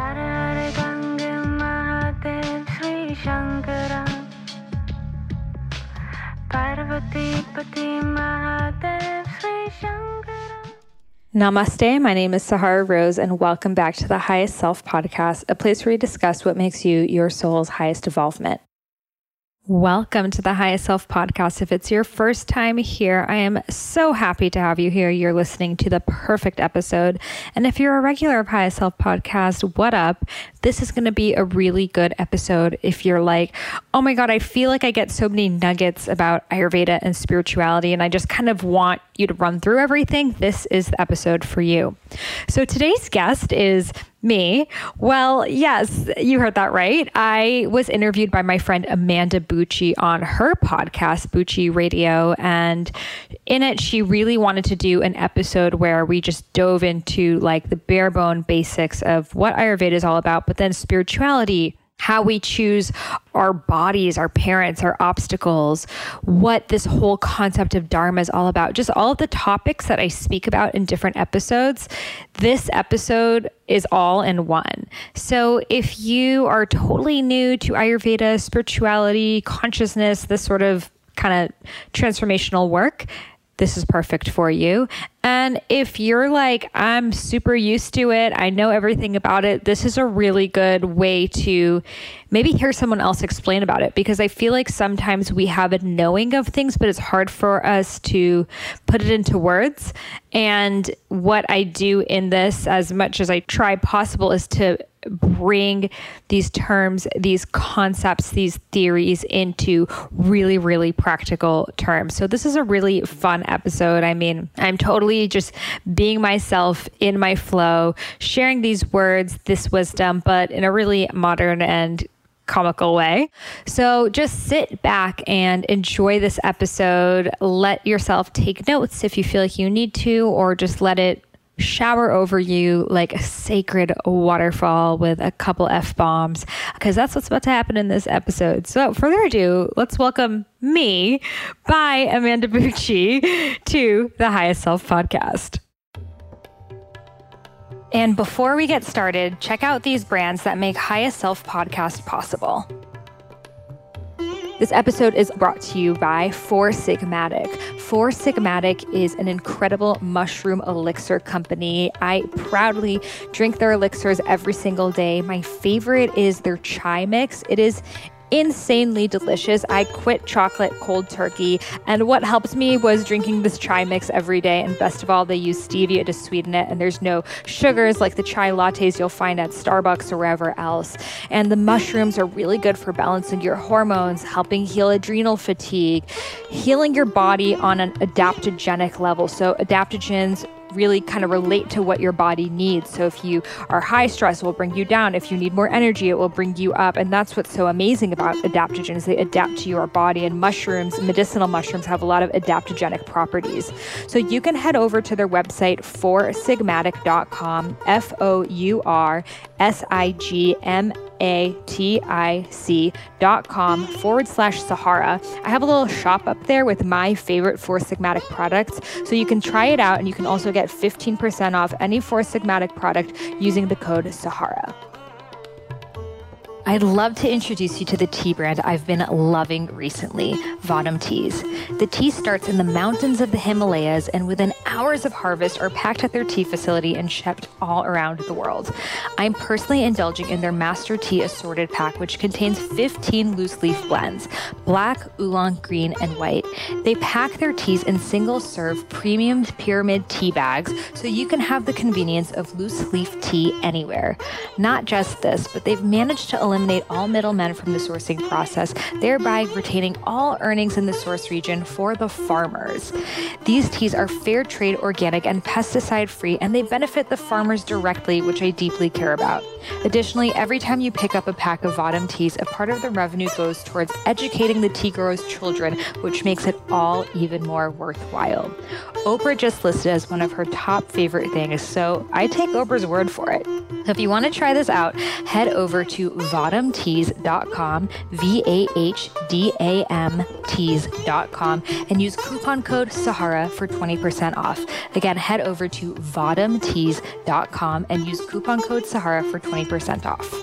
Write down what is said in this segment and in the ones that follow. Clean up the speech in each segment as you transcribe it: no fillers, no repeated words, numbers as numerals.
हर हर गंगे महादेव श्री शंकरा पार्वती पति Mahadev Shri Shankara. Namaste, my name is Sahara Rose, and welcome back to the Highest Self Podcast, a place where we discuss what makes you your soul's highest evolvement. Welcome to the Highest Self Podcast. If it's your first time here, I am so happy to have you here. You're listening to the perfect episode. And if you're a regular of Highest Self Podcast, what up? This is going to be a really good episode if you're like, oh my God, I feel like I get so many nuggets about Ayurveda and spirituality, and I just kind of want you to run through everything. This is the episode for you. So today's guest is me. Well, yes, you heard that right. I was interviewed by my friend Amanda Bucci on her podcast, Bucci Radio. And in it, she really wanted to do an episode where we just dove into like the bare bone basics of what Ayurveda is all about, but then spirituality, how we choose our bodies, our parents, our obstacles, what this whole concept of Dharma is all about. Just all of the topics that I speak about in different episodes. This episode is all in one. So if you are totally new to Ayurveda, spirituality, consciousness, this sort of kind of transformational work, this is perfect for you. And if you're like, I'm super used to it, I know everything about it, this is a really good way to maybe hear someone else explain about it, because I feel like sometimes we have a knowing of things, but it's hard for us to put it into words. And what I do in this, as much as I try possible, is to bring these terms, these concepts, these theories into really, really practical terms. So this is a really fun episode. I mean, I'm totally just being myself in my flow, sharing these words, this wisdom, but in a really modern and comical way. So just sit back and enjoy this episode. Let yourself take notes if you feel like you need to, or just let it shower over you like a sacred waterfall with a couple F-bombs, because that's what's about to happen in this episode. So without further ado, let's welcome me by Amanda Bucci to the Highest Self Podcast. And before we get started, check out these brands that make Highest Self Podcast possible. This episode is brought to you by Four Sigmatic. Four Sigmatic is an incredible mushroom elixir company. I proudly drink their elixirs every single day. My favorite is their chai mix. It is insanely delicious. I quit chocolate cold turkey, and what helps me was drinking this chai mix every day. And best of all, they use stevia to sweeten it, and there's no sugars like the chai lattes you'll find at Starbucks or wherever else. And the mushrooms are really good for balancing your hormones, helping heal adrenal fatigue, healing your body on an adaptogenic level. So adaptogens really kind of relate to what your body needs. So if you are high stress, it will bring you down. If you need more energy, it will bring you up. And that's what's so amazing about adaptogens. They adapt to your body, and mushrooms, medicinal mushrooms, have a lot of adaptogenic properties. So you can head over to their website, foursigmatic.com, foursigmatic.com/Sahara. I have a little shop up there with my favorite Four Sigmatic products. So you can try it out, and you can also get 15% off any Four Sigmatic product using the code Sahara. I'd love to introduce you to the tea brand I've been loving recently, Vadam Teas. The tea starts in the mountains of the Himalayas, and within hours of harvest are packed at their tea facility and shipped all around the world. I'm personally indulging in their Master Tea Assorted Pack, which contains 15 loose leaf blends, black, oolong, green, and white. They pack their teas in single-serve premium pyramid tea bags, so you can have the convenience of loose leaf tea anywhere. Not just this, but they've managed to eliminate all middlemen from the sourcing process, thereby retaining all earnings in the source region for the farmers. These teas are fair trade, organic, and pesticide-free, and they benefit the farmers directly, which I deeply care about. Additionally, every time you pick up a pack of Vadam teas, a part of the revenue goes towards educating the tea growers' children, which makes it all even more worthwhile. Oprah just listed as one of her top favorite things, so I take Oprah's word for it. So if you want to try this out, head over to vahdamteas.com, VAHDAMteas.com, and use coupon code Sahara for 20% off. Again, head over to vahdamteas.com and use coupon code Sahara for 20% off.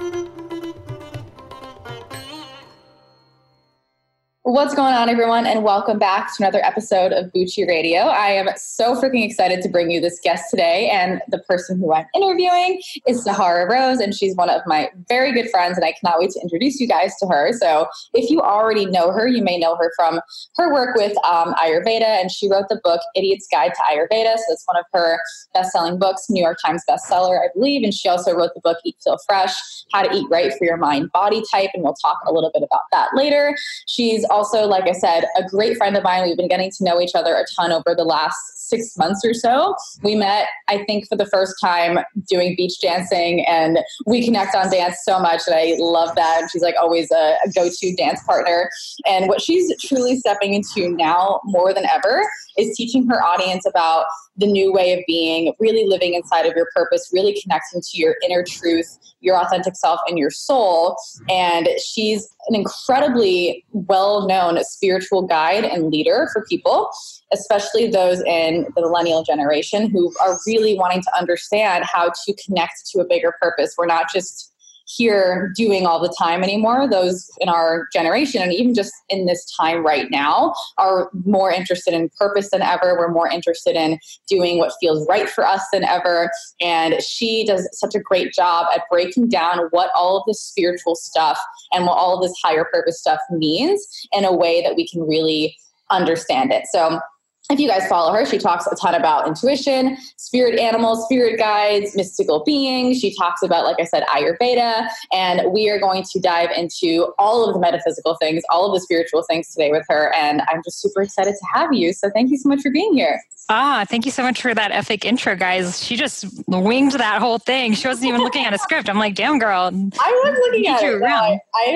What's going on, everyone, and welcome back to another episode of Bucci Radio. I am so freaking excited to bring you this guest today, and the person who I'm interviewing is Sahara Rose, and she's one of my very good friends, and I cannot wait to introduce you guys to her. So if you already know her, you may know her from her work with Ayurveda, and she wrote the book Idiot's Guide to Ayurveda, so it's one of her best-selling books, New York Times bestseller, I believe, and she also wrote the book Eat, Feel Fresh, How to Eat Right for Your Mind, Body Type, and we'll talk a little bit about that later. She's also, like I said, a great friend of mine. We've been getting to know each other a ton over the last 6 months or so. We met, I think, for the first time doing beach dancing, and we connect on dance so much, and I love that. And she's like always a go-to dance partner. And what she's truly stepping into now more than ever is teaching her audience about the new way of being, really living inside of your purpose, really connecting to your inner truth, your authentic self, and your soul. And she's an incredibly well-known spiritual guide and leader for people, especially those in the millennial generation who are really wanting to understand how to connect to a bigger purpose. We're not just here doing all the time anymore. Those in our generation, and even just in this time right now, are more interested in purpose than ever. We're more interested in doing what feels right for us than ever. And she does such a great job at breaking down what all of this spiritual stuff and what all of this higher purpose stuff means in a way that we can really understand it. So if you guys follow her, she talks a ton about intuition, spirit animals, spirit guides, mystical beings. She talks about, like I said, Ayurveda, and we are going to dive into all of the metaphysical things, all of the spiritual things today with her, and I'm just super excited to have you. So thank you so much for being here. Thank you so much for that epic intro, guys. She just winged that whole thing. She wasn't even looking at a script. I'm like, damn, girl. I was looking at it. No,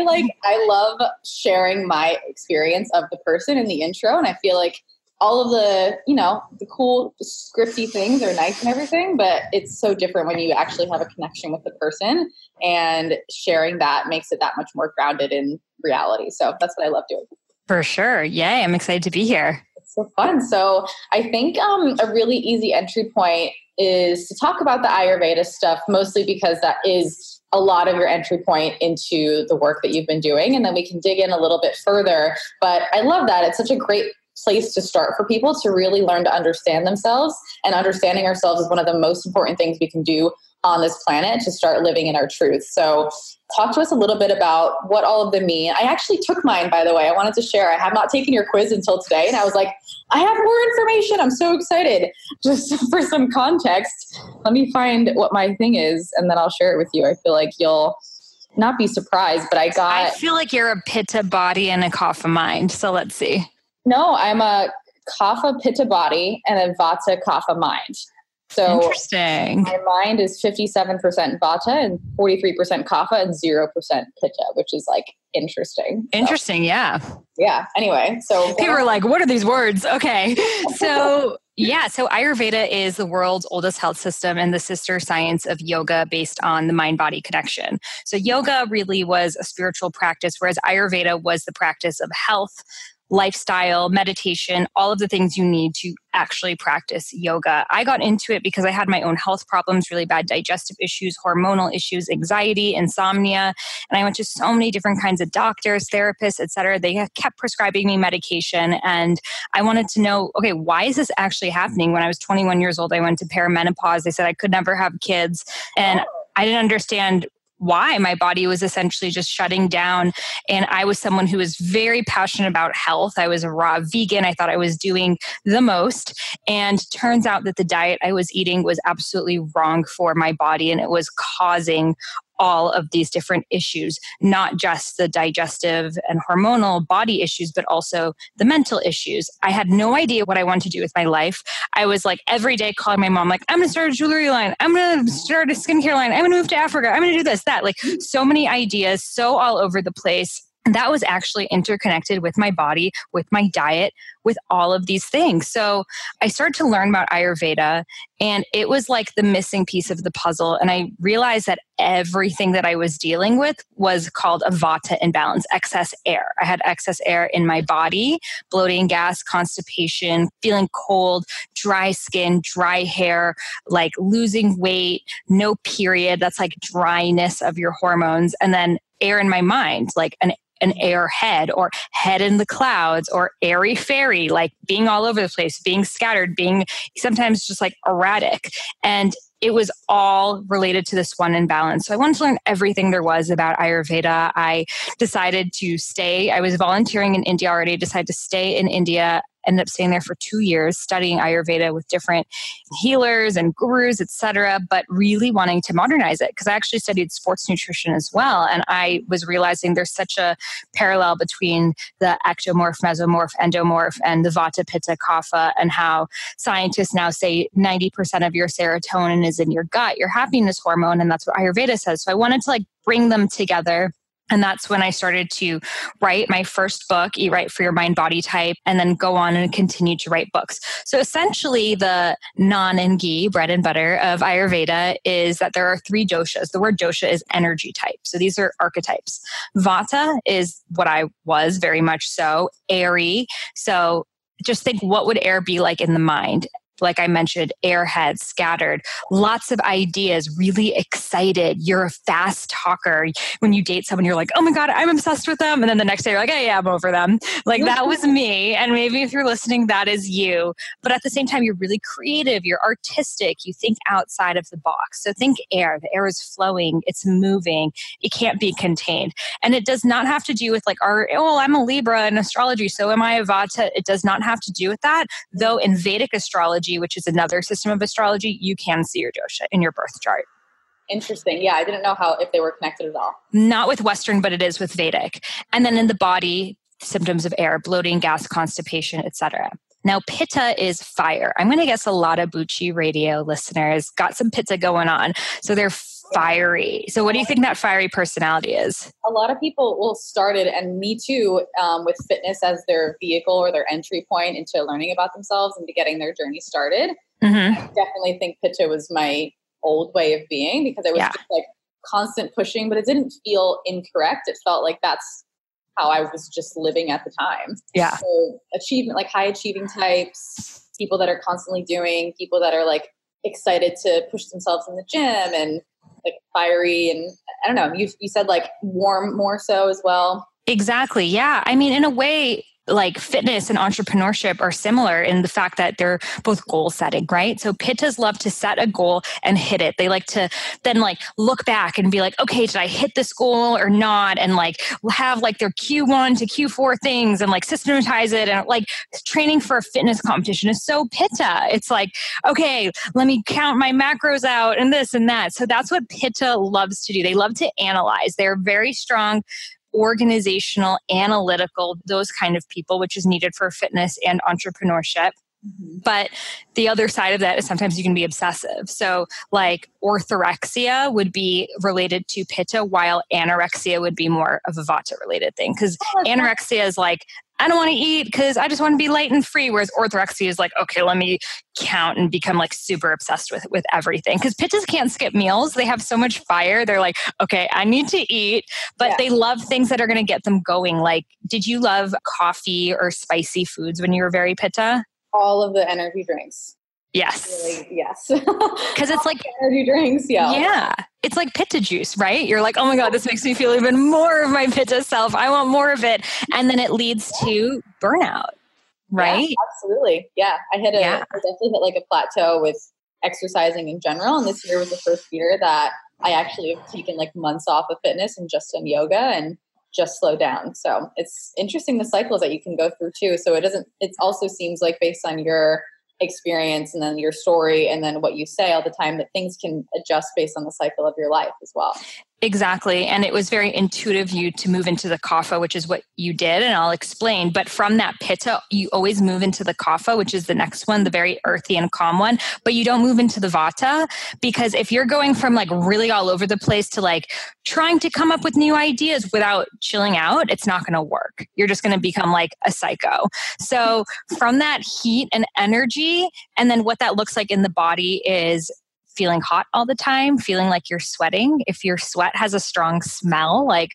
I love sharing my experience of the person in the intro, and I feel like all of the, the cool scripty things are nice and everything, but it's so different when you actually have a connection with the person, and sharing that makes it that much more grounded in reality. So that's what I love doing. For sure. Yay. I'm excited to be here. It's so fun. So I think a really easy entry point is to talk about the Ayurveda stuff, mostly because that is a lot of your entry point into the work that you've been doing. And then we can dig in a little bit further. But I love that. It's such a great place to start for people to really learn to understand themselves, and understanding ourselves is one of the most important things we can do on this planet to start living in our truth. So talk to us a little bit about what all of them mean. I actually took mine, by the way. I wanted to share. I have not taken your quiz until today, and I was like, I have more information. I'm so excited. Just for some context, let me find what my thing is, and then I'll share it with you. I feel like you'll not be surprised, but I feel like you're a Pitta body and a Kapha mind. So let's see. No, I'm a Kapha Pitta body and a Vata Kapha mind. So interesting. My mind is 57% Vata and 43% Kapha and 0% Pitta, which is like interesting. Interesting, so, yeah. Yeah. Anyway, so people are like, what are these words? Okay. So so Ayurveda is the world's oldest health system and the sister science of yoga based on the mind-body connection. So yoga really was a spiritual practice, whereas Ayurveda was the practice of health, lifestyle, meditation, all of the things you need to actually practice yoga. I got into it because I had my own health problems, really bad digestive issues, hormonal issues, anxiety, insomnia. And I went to so many different kinds of doctors, therapists, etc. They kept prescribing me medication. And I wanted to know, okay, why is this actually happening? When I was 21 years old, I went to perimenopause. They said I could never have kids. And I didn't understand why. My body was essentially just shutting down. And I was someone who was very passionate about health. I was a raw vegan. I thought I was doing the most. And turns out that the diet I was eating was absolutely wrong for my body. And it was causing all of these different issues, not just the digestive and hormonal body issues, but also the mental issues. I had no idea what I wanted to do with my life. I was like every day calling my mom, like, I'm going to start a jewelry line. I'm going to start a skincare line. I'm going to move to Africa. I'm going to do this, that, like so many ideas, so all over the place. And that was actually interconnected with my body, with my diet, with all of these things. So I started to learn about Ayurveda, and it was like the missing piece of the puzzle. And I realized that everything that I was dealing with was called a vata imbalance, excess air. I had excess air in my body, bloating, gas, constipation, feeling cold, dry skin, dry hair, like losing weight, no period. That's like dryness of your hormones. And then air in my mind, like an airhead or head in the clouds or airy fairy, like being all over the place, being scattered, being sometimes just like erratic. And it was all related to this one imbalance. So I wanted to learn everything there was about Ayurveda. I decided to stay. I was volunteering in India already, decided to stay in India, ended up staying there for 2 years, studying Ayurveda with different healers and gurus, etc., but really wanting to modernize it because I actually studied sports nutrition as well. And I was realizing there's such a parallel between the ectomorph, mesomorph, endomorph, and the vata, pitta, kapha, and how scientists now say 90% of your serotonin is in your gut, your happiness hormone, and that's what Ayurveda says. So I wanted to like bring them together. And that's when I started to write my first book, Eat Right for Your Mind Body Type, and then go on and continue to write books. So essentially the naan and ghee, bread and butter of Ayurveda is that there are 3 doshas. The word dosha is energy type. So these are archetypes. Vata is what I was, very much so, airy. So just think, what would air be like in the mind? Like I mentioned, airhead, scattered, lots of ideas, really excited. You're a fast talker. When you date someone, you're like, oh my God, I'm obsessed with them. And then the next day you're like, hey, yeah, I'm over them. Like that was me. And maybe if you're listening, that is you. But at the same time, you're really creative. You're artistic. You think outside of the box. So think air. The air is flowing. It's moving. It can't be contained. And it does not have to do with like, I'm a Libra in astrology, so am I a Vata? It does not have to do with that. Though in Vedic astrology, which is another system of astrology, you can see your dosha in your birth chart. Interesting. Yeah, I didn't know if they were connected at all. Not with Western, but it is with Vedic. And then in the body, symptoms of air, bloating, gas, constipation, etc. Now, Pitta is fire. I'm going to guess a lot of Bucci Radio listeners got some Pitta going on. So they're fiery. So what do you think that fiery personality is? A lot of people will start it, and me too, with fitness as their vehicle or their entry point into learning about themselves and to getting their journey started. I definitely think Pitta was my old way of being because I was just like constant pushing, but it didn't feel incorrect. It felt like that's how I was just living at the time. Yeah. So achievement, like high achieving types, people that are constantly doing, people that are like excited to push themselves in the gym and like fiery. And I don't know, you said like warm more so as well. Exactly. Yeah. I mean, in a way, like fitness and entrepreneurship are similar in the fact that they're both goal setting, right? So Pittas love to set a goal and hit it. They like to then like look back and be like, okay, did I hit this goal or not? And like have like their Q1 to Q4 things and like systematize it. And like training for a fitness competition is so Pitta. It's like, okay, let me count my macros out and this and that. So that's what Pitta loves to do. They love to analyze. They're very strong organizational, analytical, those kind of people, which is needed for fitness and entrepreneurship. But the other side of that is sometimes you can be obsessive. So like orthorexia would be related to Pitta, while anorexia would be more of a Vata related thing. Because anorexia is like, I don't want to eat because I just want to be light and free. Whereas orthorexia is like, okay, let me count and become like super obsessed with everything. Because Pittas can't skip meals. They have so much fire. They're like, okay, I need to eat. But they love things that are going to get them going. Like, did you love coffee or spicy foods when you were very Pitta? All of the energy drinks. Yes. Really, yes. Because it's like energy drinks. Yeah. It's like Pitta juice, right? You're like, oh my God, this makes me feel even more of my Pitta self. I want more of it. And then it leads to burnout, right? Yeah, absolutely. Yeah. I definitely hit like a plateau with exercising in general. And this year was the first year that I actually have taken like months off of fitness and just done yoga and just slow down. So it's interesting the cycles that you can go through too. So it also seems like based on your experience and then your story and then what you say all the time that things can adjust based on the cycle of your life as well. Exactly. And it was very intuitive you to move into the kapha, which is what you did. And I'll explain. But from that pitta, you always move into the kapha, which is the next one, the very earthy and calm one. But you don't move into the vata, because if you're going from like really all over the place to like trying to come up with new ideas without chilling out, it's not going to work. You're just going to become like a psycho. So from that heat and energy, and then what that looks like in the body is feeling hot all the time, feeling like you're sweating. If your sweat has a strong smell, like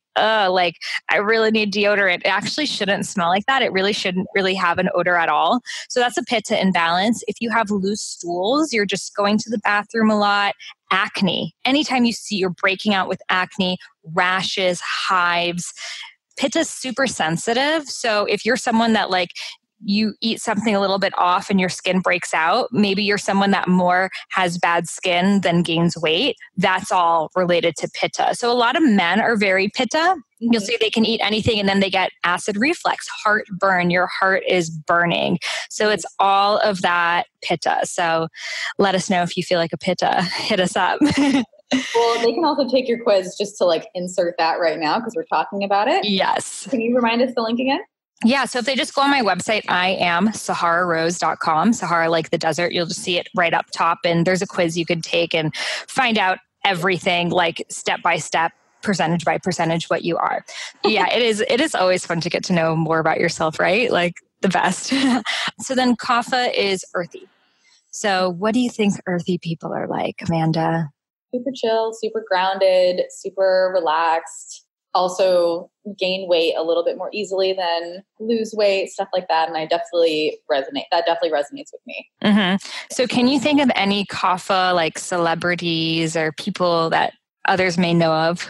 I really need deodorant. It actually shouldn't smell like that. It really shouldn't really have an odor at all. So that's a pitta imbalance. If you have loose stools, you're just going to the bathroom a lot. Acne. Anytime you see you're breaking out with acne, rashes, hives, pitta's super sensitive. So if you're someone that like you eat something a little bit off and your skin breaks out, maybe you're someone that more has bad skin than gains weight. That's all related to pitta. So a lot of men are very pitta. You'll see they can eat anything and then they get acid reflux, heartburn. Your heart is burning. So it's all of that pitta. So let us know if you feel like a pitta. Hit us up. Well, they can also take your quiz just to like insert that right now because we're talking about it. Yes. Can you remind us the link again? Yeah, so if they just go on my website, IamSaharaRose.com, Sahara like the desert, you'll just see it right up top. And there's a quiz you could take and find out everything like step by step, percentage by percentage, what you are. Yeah, it is always fun to get to know more about yourself, right? Like the best. So then kapha is earthy. So what do you think earthy people are like, Amanda? Super chill, super grounded, super relaxed. Also gain weight a little bit more easily than lose weight, stuff like that. And I definitely resonate. That definitely resonates with me. Mm-hmm. So can you think of any kapha like celebrities or people that others may know of?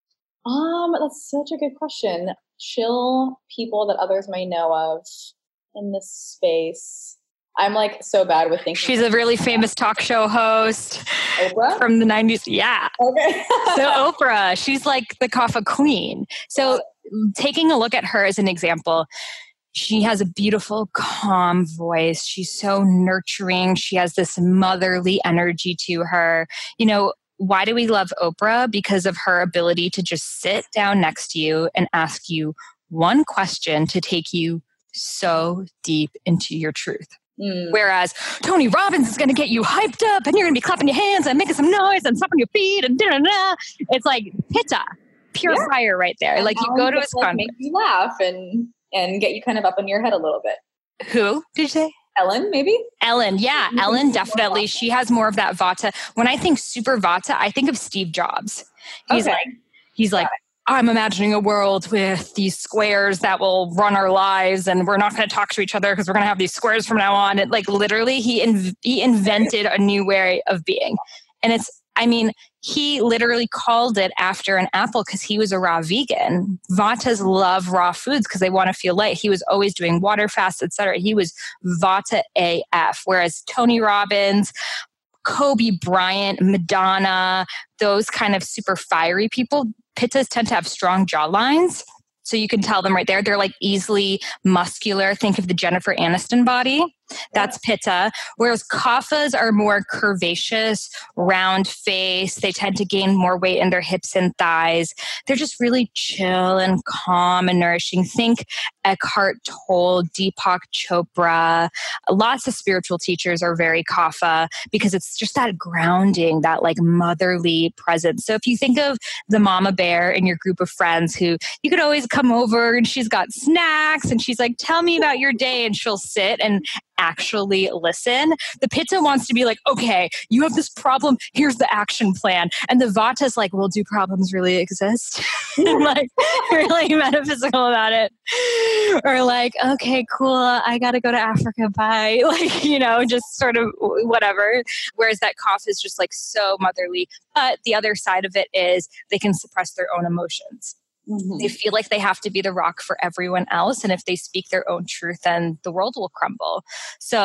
That's such a good question. Chill people that others may know of in this space. I'm like so bad with thinking. She's a really famous talk show host. Oprah? From the 90s. Yeah. Okay. So Oprah, she's like the kapha queen. So taking a look at her as an example, she has a beautiful, calm voice. She's so nurturing. She has this motherly energy to her. You know, why do we love Oprah? Because of her ability to just sit down next to you and ask you one question to take you so deep into your truth. Whereas Tony Robbins is going to get you hyped up and you're going to be clapping your hands and making some noise and stomping your feet and da-da-da. It's like pitta, pure fire right there. And like you go to his conference. Make you laugh and get you kind of up in your head a little bit. Who did you say? Ellen, maybe? Ellen, yeah. Ellen, definitely. She has more of that vata. When I think super vata, I think of Steve Jobs. He's like, I'm imagining a world with these squares that will run our lives and we're not going to talk to each other because we're going to have these squares from now on. And like literally he invented a new way of being. And he literally called it after an apple because he was a raw vegan. Vatas love raw foods because they want to feel light. He was always doing water fasts, etc. He was Vata AF, whereas Tony Robbins, Kobe Bryant, Madonna, those kind of super fiery people, pittas tend to have strong jawlines. So you can tell them right there. They're like easily muscular. Think of the Jennifer Aniston body. That's pitta. Whereas kaphas are more curvaceous, round face. They tend to gain more weight in their hips and thighs. They're just really chill and calm and nourishing. Think Eckhart Tolle, Deepak Chopra. Lots of spiritual teachers are very kapha because it's just that grounding, that like motherly presence. So if you think of the mama bear in your group of friends who you could always come over and she's got snacks and she's like, tell me about your day, and she'll sit and actually listen. The pitta wants to be like, okay, you have this problem, here's the action plan. And the vata's like, well, do problems really exist? And like really metaphysical about it. Or like, okay, cool, I gotta go to Africa, bye. Like, you know, just sort of whatever. Whereas that kapha is just like so motherly. But the other side of it is they can suppress their own emotions. Mm-hmm. They feel like they have to be the rock for everyone else. And if they speak their own truth, then the world will crumble. So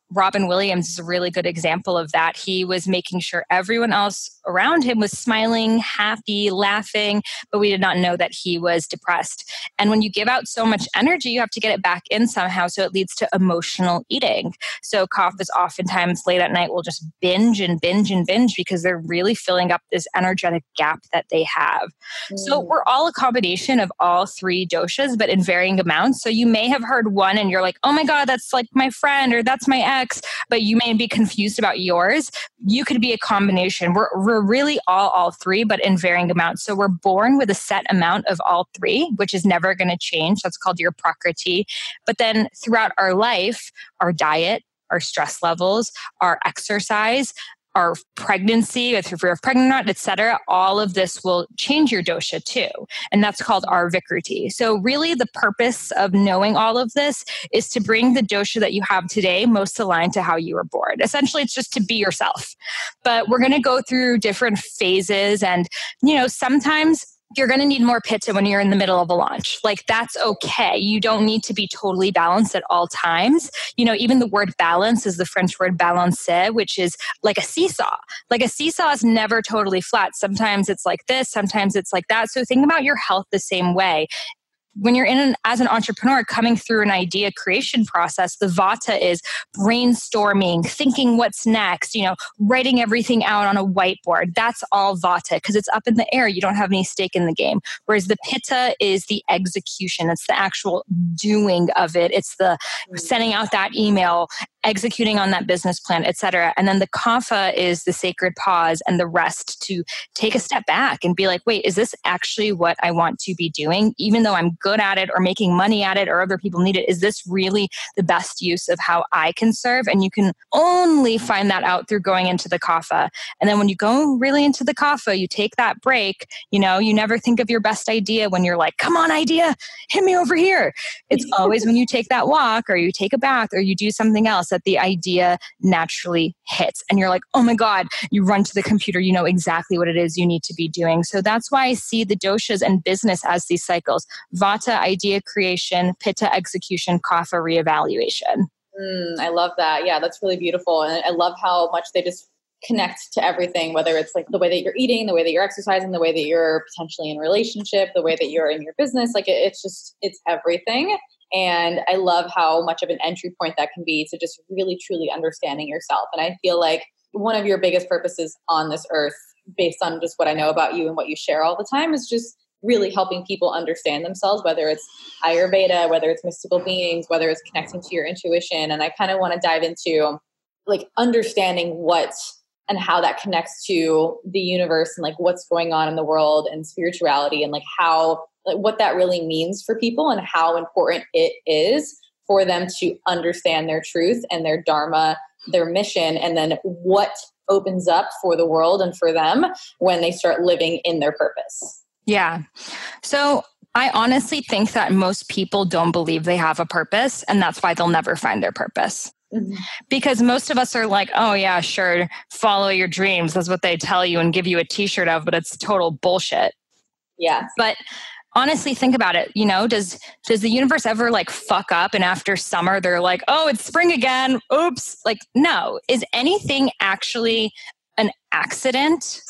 Robin Williams is a really good example of that. He was making sure everyone else around him was smiling, happy, laughing, but we did not know that he was depressed. And when you give out so much energy, you have to get it back in somehow. So it leads to emotional eating. So coffees oftentimes late at night will just binge and binge and binge because they're really filling up this energetic gap that they have. So we're all a combination of all three doshas, but in varying amounts. So you may have heard one and you're like, oh my God, that's like my friend or that's my ex, but you may be confused about yours. You could be a combination. We're really all three, but in varying amounts. So we're born with a set amount of all three, which is never going to change. That's called your prakriti. But then throughout our life, our diet, our stress levels, our exercise, our pregnancy, if you're pregnant or not, et cetera, all of this will change your dosha too. And that's called our vikruti. So really the purpose of knowing all of this is to bring the dosha that you have today most aligned to how you were born. Essentially, it's just to be yourself. But we're going to go through different phases. And, sometimes you're going to need more pitta when you're in the middle of a launch. Like, that's okay. You don't need to be totally balanced at all times. Even the word balance is the French word balancer, which is like a seesaw. Like a seesaw is never totally flat. Sometimes it's like this, sometimes it's like that. So think about your health the same way. When you're as an entrepreneur coming through an idea creation process, the vata is brainstorming, thinking what's next, writing everything out on a whiteboard. That's all vata because it's up in the air. You don't have any stake in the game. Whereas the pitta is the execution. It's the actual doing of it. It's the sending out that email, executing on that business plan, et cetera. And then the kapha is the sacred pause and the rest to take a step back and be like, wait, is this actually what I want to be doing? Even though I'm good at it or making money at it or other people need it, is this really the best use of how I can serve? And you can only find that out through going into the kapha. And then when you go really into the kapha, you take that break, you never think of your best idea when you're like, come on, idea, hit me over here. It's always when you take that walk or you take a bath or you do something else that the idea naturally hits. And you're like, oh my God, you run to the computer, you know exactly what it is you need to be doing. So that's why I see the doshas and business as these cycles: vata, idea creation; pitta, execution; kapha, reevaluation. I love that. Yeah, that's really beautiful. And I love how much they just connect to everything, whether it's like the way that you're eating, the way that you're exercising, the way that you're potentially in a relationship, the way that you're in your business. Like it's everything. And I love how much of an entry point that can be to just really, truly understanding yourself. And I feel like one of your biggest purposes on this earth, based on just what I know about you and what you share all the time, is just really helping people understand themselves, whether it's Ayurveda, whether it's mystical beings, whether it's connecting to your intuition. And I kind of want to dive into like understanding what and how that connects to the universe and like what's going on in the world and spirituality and like how, like what that really means for people and how important it is for them to understand their truth and their dharma, their mission, and then what opens up for the world and for them when they start living in their purpose. Yeah. So I honestly think that most people don't believe they have a purpose, and that's why they'll never find their purpose. Mm-hmm. Because most of us are like, oh yeah, sure, follow your dreams. That's what they tell you and give you a t-shirt of, but it's total bullshit. Yeah. But honestly, think about it. Does the universe ever like fuck up and after summer they're like, oh, it's spring again. Oops. Like, no. Is anything actually an accident?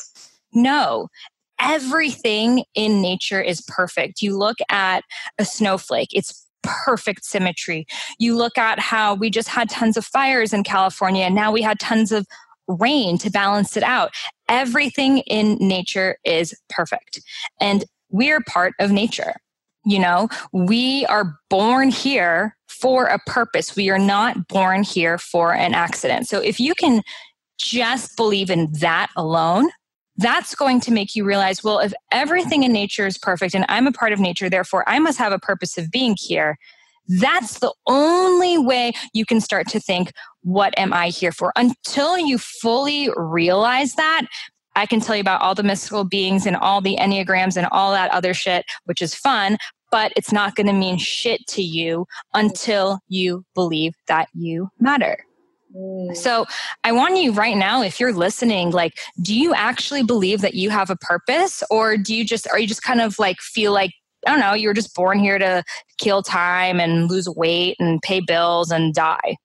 No. Everything in nature is perfect. You look at a snowflake, it's perfect symmetry. You look at how we just had tons of fires in California and now we had tons of rain to balance it out. Everything in nature is perfect. And we're part of nature. We are born here for a purpose. We are not born here for an accident. So if you can just believe in that alone, that's going to make you realize, well, if everything in nature is perfect and I'm a part of nature, therefore I must have a purpose of being here. That's the only way you can start to think, what am I here for? Until you fully realize that, I can tell you about all the mystical beings and all the enneagrams and all that other shit, which is fun, but it's not going to mean shit to you until you believe that you matter. So I want you right now, if you're listening, like, do you actually believe that you have a purpose, or are you just kind of like feel like, I don't know, you're just born here to kill time and lose weight and pay bills and die?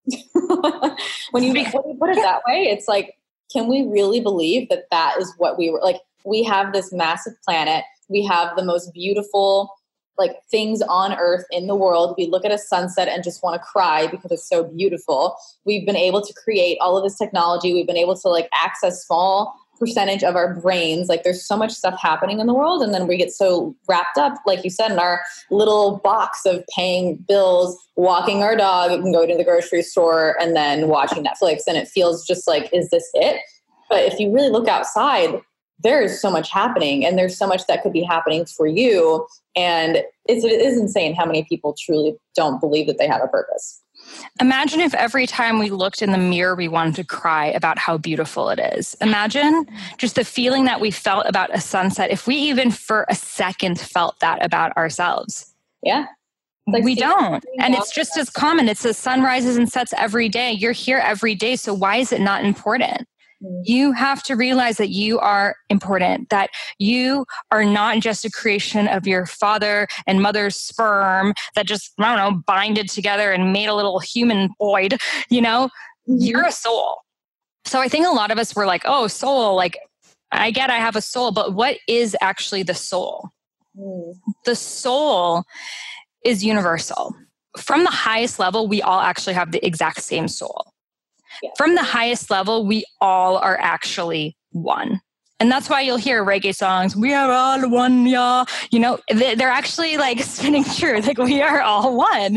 when you put it that way, it's like, can we really believe that that is what we were like? We have this massive planet. We have the most beautiful like things on earth in the world. We look at a sunset and just want to cry because it's so beautiful. We've been able to create all of this technology. We've been able to like access small percentage of our brains. Like there's so much stuff happening in the world. And then we get so wrapped up, like you said, in our little box of paying bills, walking our dog, and going to the grocery store and then watching Netflix. And it feels just like, is this it? But if you really look outside, there is so much happening, and there's so much that could be happening for you. And it is insane how many people truly don't believe that they have a purpose. Imagine if every time we looked in the mirror, we wanted to cry about how beautiful it is. Imagine just the feeling that we felt about a sunset. If we even for a second felt that about ourselves. Yeah. Like we don't. And it's just as common. It's the sun rises and sets every day. You're here every day. So why is it not important? You have to realize that you are important, that you are not just a creation of your father and mother's sperm that just, I don't know, binded together and made a little humanoid, you know, you're a soul. So I think a lot of us were like, oh, soul, like I get I have a soul, but what is actually the soul? The soul is universal. From the highest level, we all actually have the exact same soul. Yeah. From the highest level, we all are actually one. And that's why you'll hear reggae songs, we are all one, yeah. You know, they're actually like spinning true, like we are all one.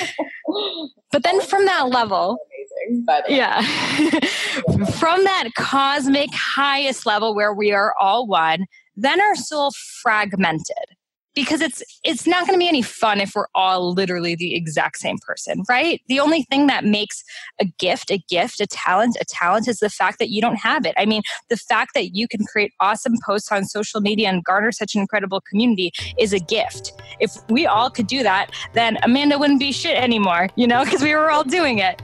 But then from that level, yeah, from that cosmic highest level where we are all one, then our soul fragmented. Because it's not going to be any fun if we're all literally the exact same person, right? The only thing that makes a gift, a talent is the fact that you don't have it. I mean, the fact that you can create awesome posts on social media and garner such an incredible community is a gift. If we all could do that, then Amanda wouldn't be shit anymore, you know, because we were all doing it.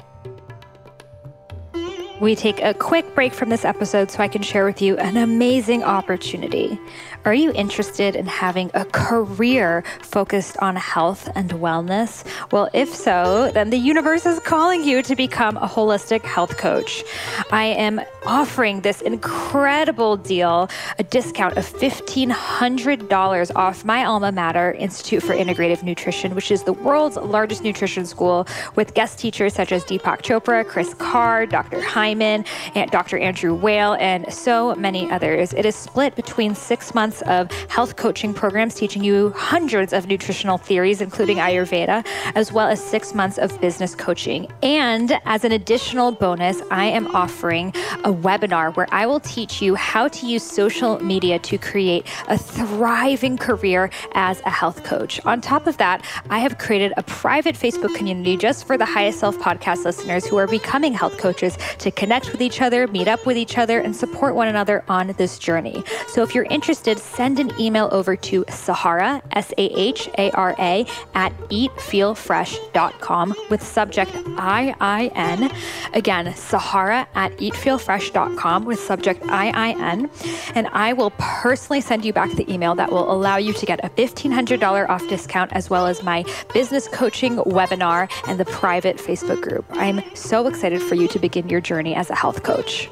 We take a quick break from this episode so I can share with you an amazing opportunity. Are you interested in having a career focused on health and wellness? Well, if so, then the universe is calling you to become a holistic health coach. I am offering this incredible deal, a discount of $1,500 off my alma mater, Institute for Integrative Nutrition, which is the world's largest nutrition school with guest teachers such as Deepak Chopra, Chris Carr, Dr. Hyman, and Dr. Andrew Whale, and so many others. It is split between 6 months of health coaching programs teaching you hundreds of nutritional theories, including Ayurveda, as well as 6 months of business coaching. And as an additional bonus, I am offering a webinar where I will teach you how to use social media to create a thriving career as a health coach. On top of that, I have created a private Facebook community just for the Highest Self podcast listeners who are becoming health coaches to connect with each other, meet up with each other, and support one another on this journey. So if you're interested, send an email over to Sahara, Sahara, at eatfeelfresh.com with subject IIN. Again, Sahara at eatfeelfresh.com with subject IIN. And I will personally send you back the email that will allow you to get a $1,500 off discount, as well as my business coaching webinar and the private Facebook group. I'm so excited for you to begin your journey as a health coach.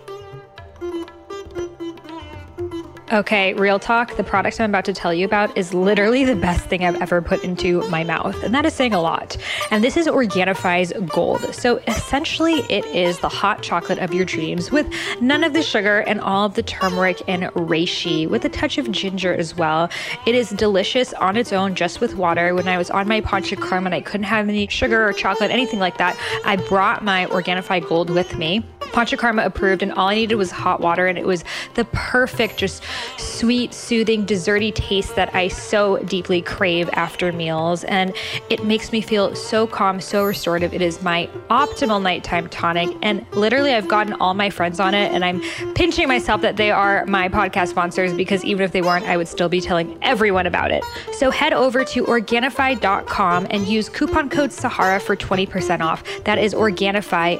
Okay, real talk, the product I'm about to tell you about is literally the best thing I've ever put into my mouth, and that is saying a lot. And this is Organifi's Gold. So essentially, it is the hot chocolate of your dreams with none of the sugar and all of the turmeric and reishi, with a touch of ginger as well. It is delicious on its own, just with water. When I was on my Panchakarma and I couldn't have any sugar or chocolate, anything like that, I brought my Organifi Gold with me. Panchakarma approved, and all I needed was hot water, and it was the perfect, just sweet, soothing, desserty taste that I so deeply crave after meals. And it makes me feel so calm, so restorative. It is my optimal nighttime tonic. And literally, I've gotten all my friends on it, and I'm pinching myself that they are my podcast sponsors, because even if they weren't, I would still be telling everyone about it. So head over to Organifi.com and use coupon code Sahara for 20% off. That is Organifi,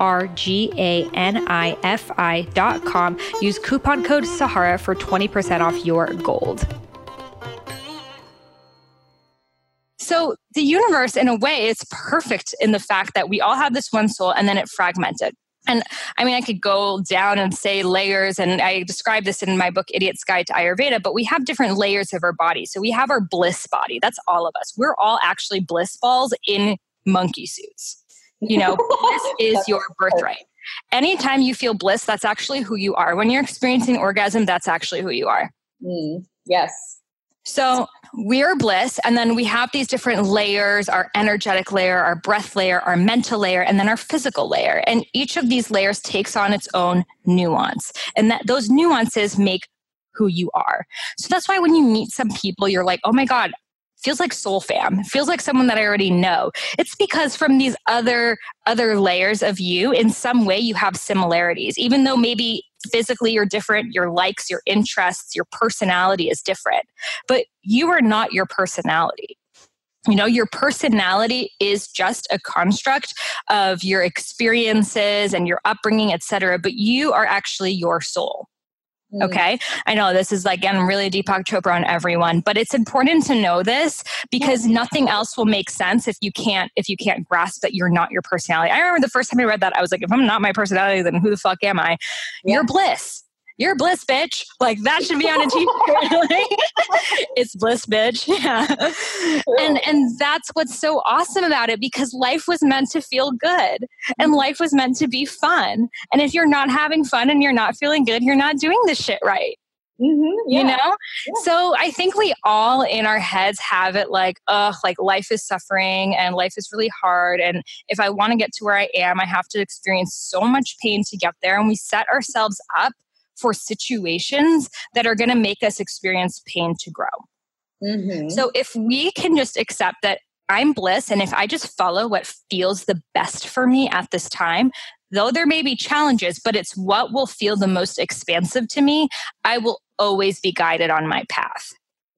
ORGANIFI.com. Use coupon code Sahara for 20% off your gold. So So the universe, in a way, it's perfect in the fact that we all have this one soul and then it fragmented. And I mean, I could go down and say layers, and I describe this in my book, Idiot's Guide to Ayurveda, but we have different layers of our body. So we have our bliss body. That's all of us. We're all actually bliss balls in monkey suits. Bliss is your birthright. Anytime you feel bliss, that's actually who you are. When you're experiencing orgasm, that's actually who you are. Yes. So we're bliss, and then we have these different layers, our energetic layer, our breath layer, our mental layer, and then our physical layer. And each of these layers takes on its own nuance. And those nuances make who you are. So that's why when you meet some people, you're like, oh my God, feels like soul fam. It feels like someone that I already know. It's because from these other layers of you, in some way you have similarities, even though maybe physically you're different, your likes, your interests, your personality is different, but you are not your personality. Your personality is just a construct of your experiences and your upbringing, etc. But you are actually your soul. Okay. I know this is like, again, really Deepak Chopra on everyone, but it's important to know this because nothing else will make sense if you can't grasp that you're not your personality. I remember the first time I read that, I was like, if I'm not my personality, then who the fuck am I? Yeah. You're bliss. You're bliss, bitch. Like that should be on a t-shirt. It's bliss, bitch. Yeah. And that's what's so awesome about it, because life was meant to feel good and life was meant to be fun. And if you're not having fun and you're not feeling good, you're not doing this shit right. Yeah. So I think we all in our heads have it like life is suffering and life is really hard. And if I want to get to where I am, I have to experience so much pain to get there. And we set ourselves up for situations that are going to make us experience pain to grow. So if we can just accept that I'm bliss, and if I just follow what feels the best for me at this time, though there may be challenges, but it's what will feel the most expansive to me, I will always be guided on my path.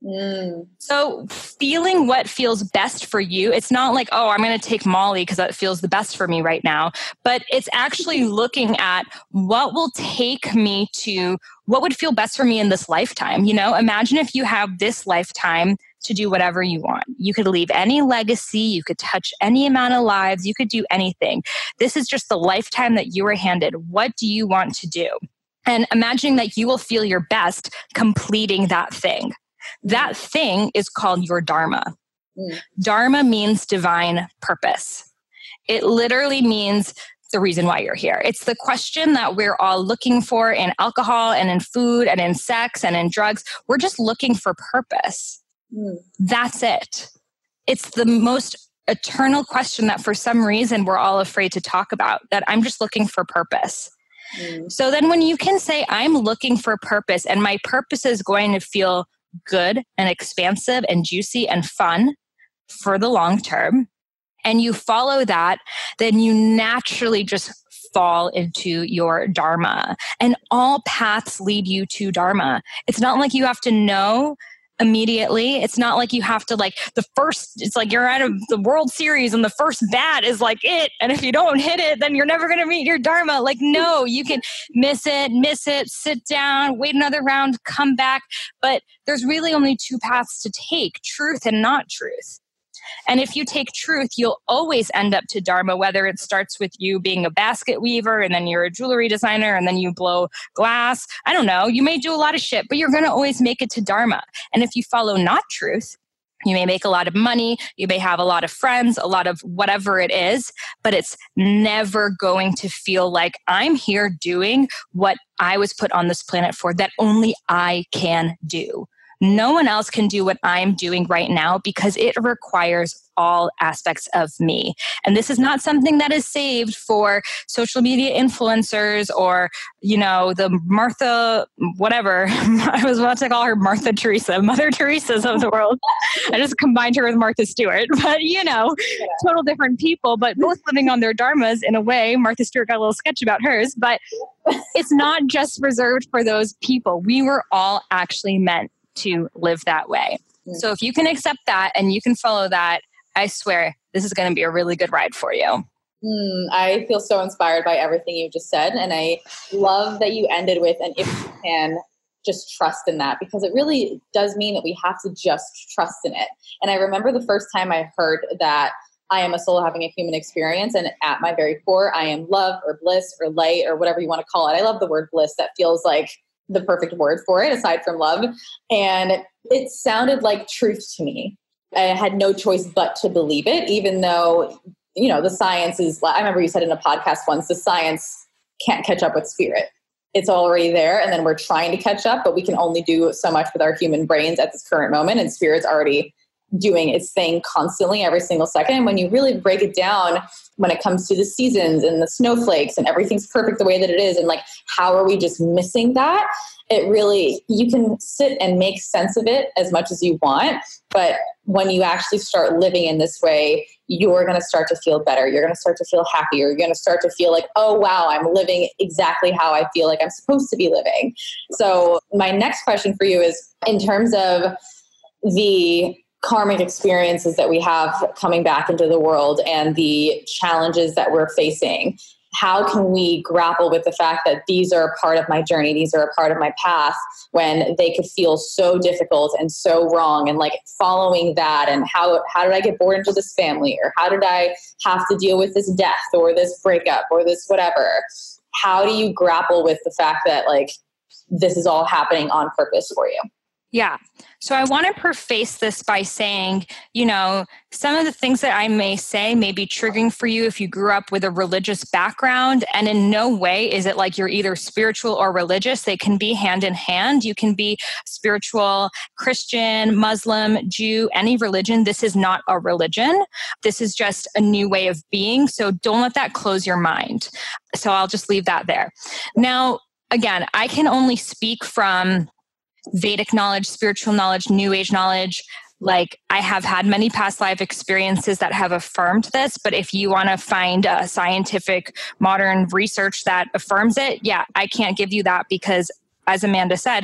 So feeling what feels best for you, it's not like, oh, I'm going to take Molly because that feels the best for me right now, but it's actually looking at what will take me to what would feel best for me in this lifetime. Imagine if you have this lifetime to do whatever you want. You could leave any legacy, you could touch any amount of lives, you could do anything. This is just the lifetime that you were handed. What do you want to do? And imagining that you will feel your best completing that thing. That thing is called your dharma. Dharma means divine purpose. It literally means the reason why you're here. It's the question that we're all looking for in alcohol and in food and in sex and in drugs. We're just looking for purpose. That's it. It's the most eternal question that for some reason we're all afraid to talk about, that I'm just looking for purpose. So then when you can say, I'm looking for purpose and my purpose is going to feel good and expansive and juicy and fun for the long term, and you follow that, then you naturally just fall into your dharma. And all paths lead you to dharma. It's not like you have to know immediately. It's not like you have to it's like you're at the World Series and the first bat is like it. And if you don't hit it, then you're never going to meet your dharma. Like, no, you can miss it, sit down, wait another round, come back. But there's really only two paths to take, truth and not truth. And if you take truth, you'll always end up to dharma, whether it starts with you being a basket weaver and then you're a jewelry designer and then you blow glass. I don't know. You may do a lot of shit, but you're going to always make it to dharma. And if you follow not truth, you may make a lot of money, you may have a lot of friends, a lot of whatever it is, but it's never going to feel like I'm here doing what I was put on this planet for, that only I can do. No one else can do what I'm doing right now because it requires all aspects of me. And this is not something that is saved for social media influencers or, the Martha, whatever. I was about to call her Martha Teresa, Mother Teresa's of the world. I just combined her with Martha Stewart. But, total different people, but both living on their dharmas in a way. Martha Stewart got a little sketch about hers, but it's not just reserved for those people. We were all actually meant to live that way. So if you can accept that and you can follow that, I swear this is going to be a really good ride for you. I feel so inspired by everything you just said. And I love that you ended with, and if you can just trust in that, because it really does mean that we have to just trust in it. And I remember the first time I heard that I am a soul having a human experience, and at my very core, I am love or bliss or light or whatever you want to call it. I love the word bliss. That feels like the perfect word for it, aside from love. And it sounded like truth to me. I had no choice but to believe it, even though, the science is, I remember you said in a podcast once, the science can't catch up with spirit. It's already there, and then we're trying to catch up, but we can only do so much with our human brains at this current moment, and spirit's already doing its thing constantly every single second. And when you really break it down, when it comes to the seasons and the snowflakes and everything's perfect the way that it is, and like, how are we just missing that? It really, you can sit and make sense of it as much as you want. But when you actually start living in this way, you're going to start to feel better. You're going to start to feel happier. You're going to start to feel like, oh, wow, I'm living exactly how I feel like I'm supposed to be living. So my next question for you is, in terms of the karmic experiences that we have coming back into the world and the challenges that we're facing, how can we grapple with the fact that these are a part of my journey, these are a part of my path, when they could feel so difficult and so wrong, and like following that, and how did I get born into this family, or how did I have to deal with this death or this breakup or this whatever? How do you grapple with the fact that like this is all happening on purpose for you? Yeah. So I want to preface this by saying, some of the things that I may say may be triggering for you if you grew up with a religious background. And in no way is it like you're either spiritual or religious. They can be hand in hand. You can be spiritual, Christian, Muslim, Jew, any religion. This is not a religion. This is just a new way of being. So don't let that close your mind. So I'll just leave that there. Now, again, I can only speak from Vedic knowledge, spiritual knowledge, New Age knowledge. Like, I have had many past life experiences that have affirmed this, but if you want to find a scientific modern research that affirms it, yeah, I can't give you that, because as Amanda said,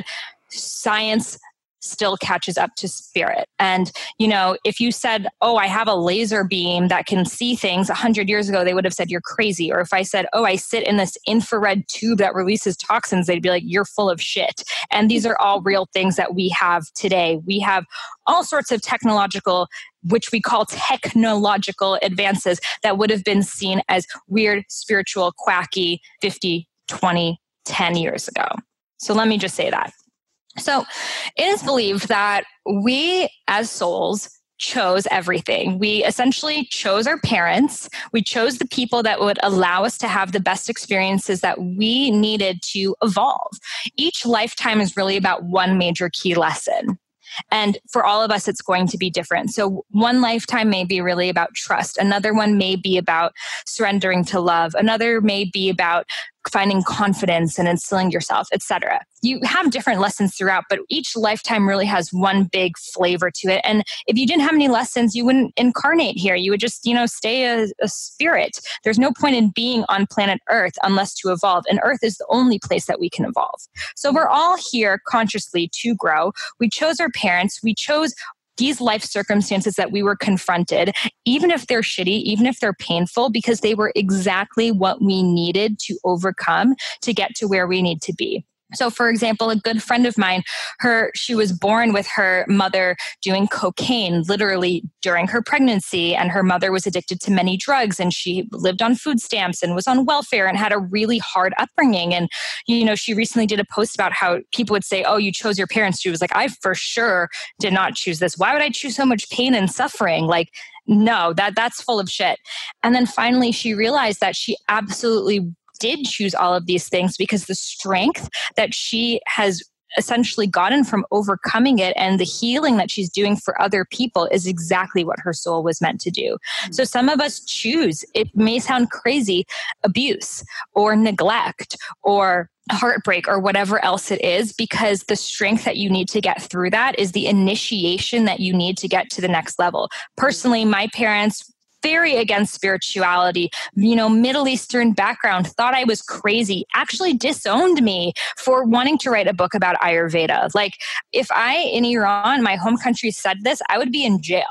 science still catches up to spirit. And, if you said, oh, I have a laser beam that can see things 100 years ago, they would have said you're crazy. Or if I said, oh, I sit in this infrared tube that releases toxins, they'd be like, you're full of shit. And these are all real things that we have today. We have all sorts of technological, which we call technological advances, that would have been seen as weird, spiritual, quacky 50, 20, 10 years ago. So let me just say that. So it is believed that we as souls chose everything. We essentially chose our parents. We chose the people that would allow us to have the best experiences that we needed to evolve. Each lifetime is really about one major key lesson. And for all of us, it's going to be different. So one lifetime may be really about trust. Another one may be about surrendering to love. Another may be about finding confidence and instilling yourself, etc. You have different lessons throughout, but each lifetime really has one big flavor to it. And if you didn't have any lessons, you wouldn't incarnate here. You would just, stay a spirit. There's no point in being on planet Earth unless to evolve. And Earth is the only place that we can evolve. So we're all here consciously to grow. We chose our parents. We chose these life circumstances that we were confronted, even if they're shitty, even if they're painful, because they were exactly what we needed to overcome to get to where we need to be. So for example, a good friend of mine, she was born with her mother doing cocaine literally during her pregnancy, and her mother was addicted to many drugs, and she lived on food stamps and was on welfare and had a really hard upbringing. And, she recently did a post about how people would say, oh, you chose your parents. She was like, I for sure did not choose this. Why would I choose so much pain and suffering? Like, no, that's full of shit. And then finally she realized that she absolutely did choose all of these things, because the strength that she has essentially gotten from overcoming it and the healing that she's doing for other people is exactly what her soul was meant to do. So some of us choose, it may sound crazy, abuse or neglect or heartbreak or whatever else it is, because the strength that you need to get through that is the initiation that you need to get to the next level. Personally, my parents, very against spirituality, Middle Eastern background, thought I was crazy, actually disowned me for wanting to write a book about Ayurveda. Like, if I, in Iran, my home country, said this, I would be in jail.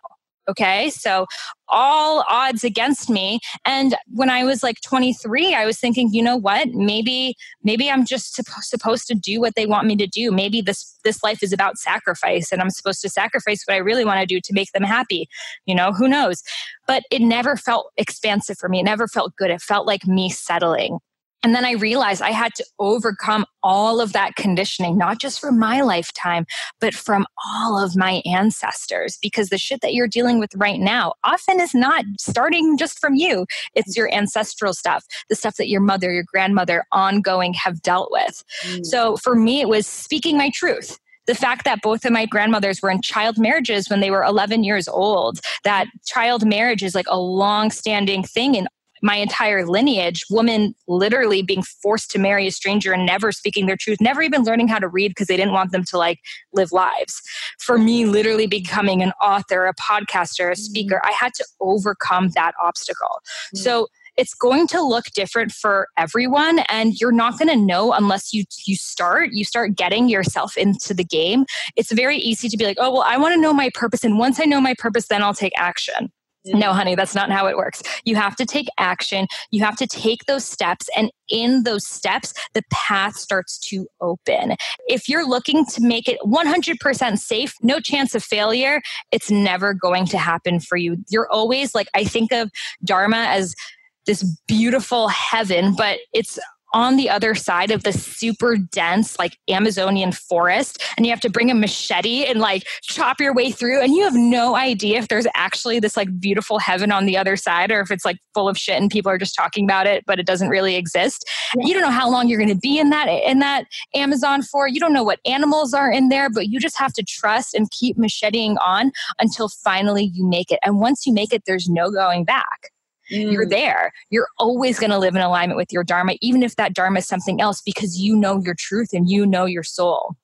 Okay. So all odds against me. And when I was like 23, I was thinking, you know what? Maybe I'm just supposed to do what they want me to do. Maybe this life is about sacrifice and I'm supposed to sacrifice what I really want to do to make them happy. Who knows? But it never felt expansive for me. It never felt good. It felt like me settling. And then I realized I had to overcome all of that conditioning, not just from my lifetime, but from all of my ancestors, because the shit that you're dealing with right now often is not starting just from you. It's your ancestral stuff, the stuff that your mother, your grandmother ongoing have dealt with. So for me, it was speaking my truth. The fact that both of my grandmothers were in child marriages when they were 11 years old, that child marriage is like a long-standing thing in my entire lineage, women literally being forced to marry a stranger and never speaking their truth, never even learning how to read because they didn't want them to like live lives. For me, literally becoming an author, a podcaster, a speaker, I had to overcome that obstacle. So it's going to look different for everyone, and you're not going to know unless you start getting yourself into the game. It's very easy to be like, oh, well, I want to know my purpose. And once I know my purpose, then I'll take action. No, honey, that's not how it works. You have to take action. You have to take those steps. And in those steps, the path starts to open. If you're looking to make it 100% safe, no chance of failure, it's never going to happen for you. You're always like, I think of Dharma as this beautiful heaven, but it's on the other side of the super dense like Amazonian forest, and you have to bring a machete and like chop your way through, and you have no idea if there's actually this like beautiful heaven on the other side, or if it's like full of shit and people are just talking about it, but it doesn't really exist. You don't know how long you're going to be in that Amazon for. You don't know what animals are in there, but you just have to trust and keep macheting on until finally you make it. And once you make it, there's no going back. You're there. You're always going to live in alignment with your Dharma, even if that Dharma is something else, because you know your truth and you know your soul.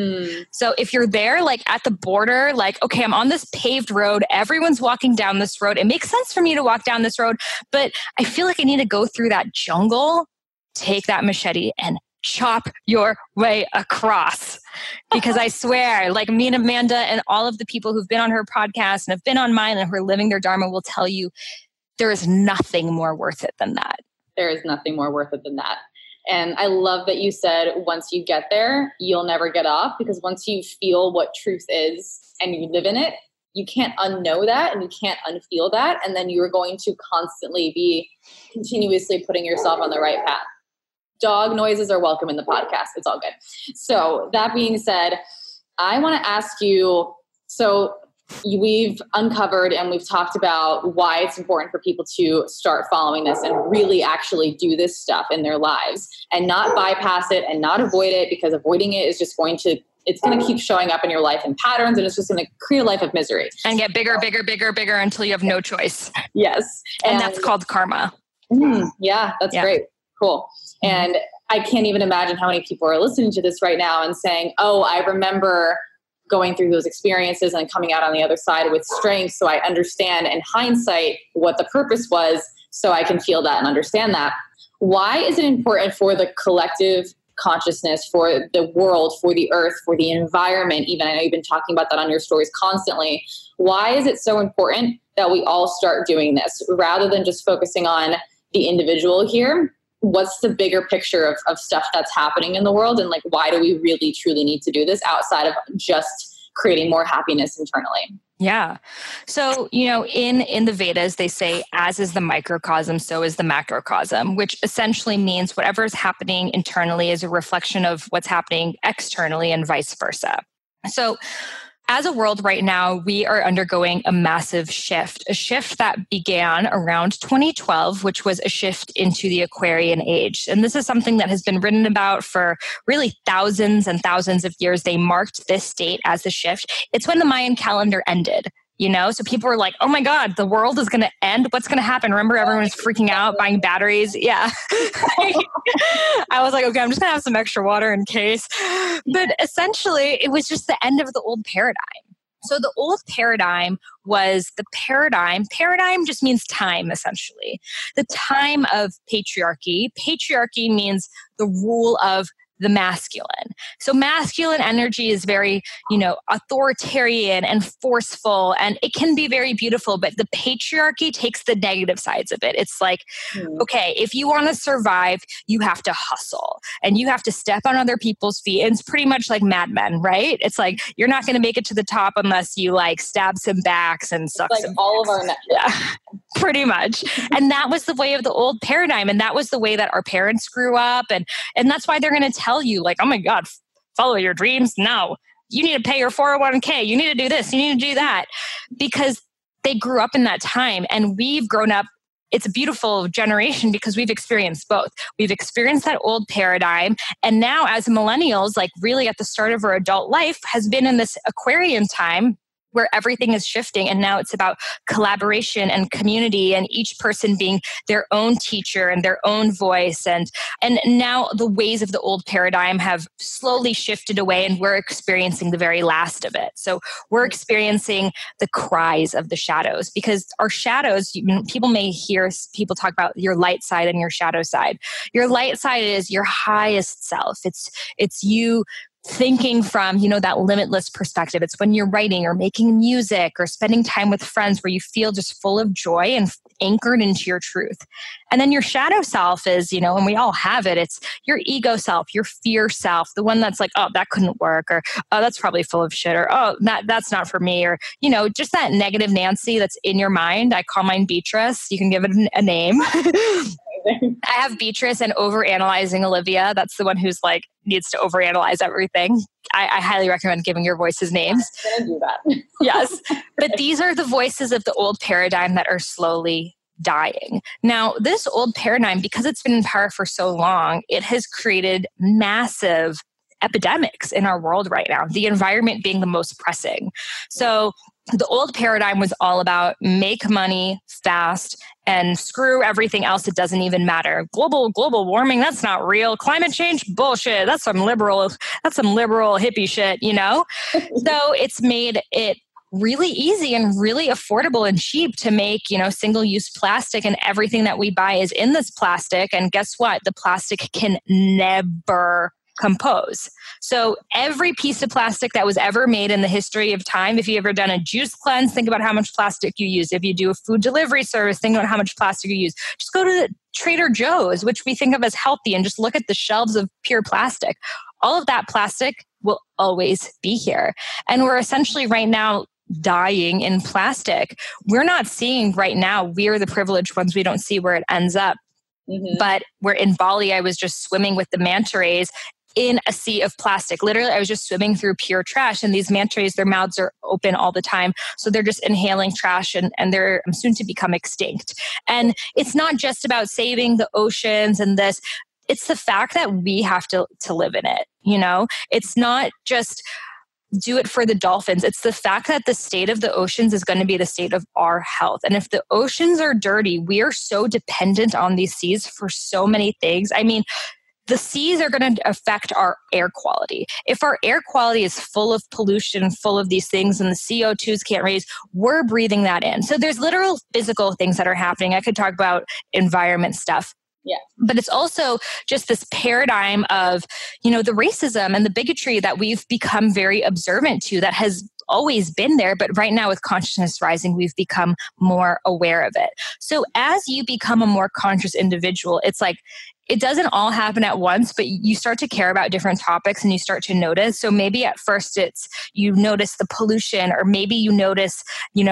So if you're there, like at the border, like, okay, I'm on this paved road. Everyone's walking down this road. It makes sense for me to walk down this road, but I feel like I need to go through that jungle. Take that machete and chop your way across. Because I swear, like me and Amanda and all of the people who've been on her podcast and have been on mine and who are living their Dharma will tell you, there is nothing more worth it than that. There is nothing more worth it than that. And I love that you said, once you get there, you'll never get off, because once you feel what truth is and you live in it, you can't unknow that and you can't unfeel that. And then you're going to constantly be continuously putting yourself on the right path. Dog noises are welcome in the podcast. It's all good. So that being said, I want to ask you, so we've uncovered and we've talked about why it's important for people to start following this and really actually do this stuff in their lives and not bypass it and not avoid it, because avoiding it is just it's going to keep showing up in your life in patterns, and it's just going to create a life of misery. And get bigger until you have no choice. Yes. And that's called karma. Yeah, that's great. Cool. And I can't even imagine how many people are listening to this right now and saying, oh, I remember going through those experiences and coming out on the other side with strength. So I understand in hindsight what the purpose was, so I can feel that and understand that. Why is it important for the collective consciousness, for the world, for the earth, for the environment? Even I know you've been talking about that on your stories constantly. Why is it so important that we all start doing this rather than just focusing on the individual here? What's the bigger picture of stuff that's happening in the world? And like, why do we really, truly need to do this outside of just creating more happiness internally? Yeah. So, in the Vedas, they say, as is the microcosm, so is the macrocosm, which essentially means whatever is happening internally is a reflection of what's happening externally and vice versa. So, as a world right now, we are undergoing a massive shift, a shift that began around 2012, which was a shift into the Aquarian age. And this is something that has been written about for really thousands and thousands of years. They marked this date as the shift. It's when the Mayan calendar ended. So people were like, oh my God, the world is going to end. What's going to happen? Remember, everyone was freaking out, buying batteries. Yeah. I was like, okay, I'm just going to have some extra water in case. But essentially, it was just the end of the old paradigm. So the old paradigm was the paradigm. Paradigm just means time, essentially. The time of patriarchy. Patriarchy means the rule of the masculine. So masculine energy is very, authoritarian and forceful, and it can be very beautiful, but the patriarchy takes the negative sides of it. It's like, okay, if you want to survive, you have to hustle and you have to step on other people's feet. And it's pretty much like Mad Men, right? It's like, you're not going to make it to the top unless you like stab some backs and suck some all backs. of our yeah, pretty much. And that was the way of the old paradigm. And that was the way that our parents grew up. And that's why they're going to tell you like, oh my God, follow your dreams. No, you need to pay your 401k. You need to do this. You need to do that, because they grew up in that time and we've grown up. It's a beautiful generation because we've experienced both. We've experienced that old paradigm. And now as millennials, like really at the start of our adult life, has been in this Aquarian time where everything is shifting. And now it's about collaboration and community and each person being their own teacher and their own voice. And now the ways of the old paradigm have slowly shifted away and we're experiencing the very last of it. So we're experiencing the cries of the shadows, because our shadows, people may hear people talk about your light side and your shadow side. Your light side is your highest self. It's you thinking from, that limitless perspective. It's when you're writing or making music or spending time with friends where you feel just full of joy and anchored into your truth. And then your shadow self is, and we all have it. It's your ego self, your fear self, the one that's like, oh, that couldn't work, or oh, that's probably full of shit, or oh, that's not for me, or, just that negative Nancy that's in your mind. I call mine Beatrice. You can give it a name. I have Beatrice and overanalyzing Olivia. That's the one who's like needs to overanalyze everything. I highly recommend giving your voices names. I'm going to do that. Yes. But these are the voices of the old paradigm that are slowly dying. Now, this old paradigm, because it's been in power for so long, it has created massive epidemics in our world right now, the environment being the most pressing. So the old paradigm was all about make money fast and screw everything else. It doesn't even matter. Global warming, that's not real. Climate change, bullshit. That's some liberal hippie shit, So it's made it really easy and really affordable and cheap to make, single-use plastic, and everything that we buy is in this plastic. And guess what? The plastic can never compose. So every piece of plastic that was ever made in the history of time, if you ever done a juice cleanse, think about how much plastic you use. If you do a food delivery service, think about how much plastic you use. Just go to the Trader Joe's, which we think of as healthy, and just look at the shelves of pure plastic. All of that plastic will always be here. And we're essentially right now dying in plastic. We're not seeing right now, we're the privileged ones, we don't see where it ends up. Mm-hmm. But we're in Bali, I was just swimming with the manta rays in a sea of plastic. Literally, I was just swimming through pure trash, and these manta rays, their mouths are open all the time. So they're just inhaling trash, and they're soon to become extinct. And it's not just about saving the oceans and this. It's the fact that we have to live in it. It's not just do it for the dolphins. It's the fact that the state of the oceans is going to be the state of our health. And if the oceans are dirty, we are so dependent on these seas for so many things. I mean, the seas are going to affect our air quality. If our air quality is full of pollution, full of these things, and the CO2s can't raise, we're breathing that in. So there's literal physical things that are happening. I could talk about environment stuff. Yeah. But it's also just this paradigm of, the racism and the bigotry that we've become very observant to, that has always been there. But right now with consciousness rising, we've become more aware of it. So as you become a more conscious individual, it's like, it doesn't all happen at once, but you start to care about different topics and you start to notice. So maybe at first it's you notice the pollution, or maybe you notice,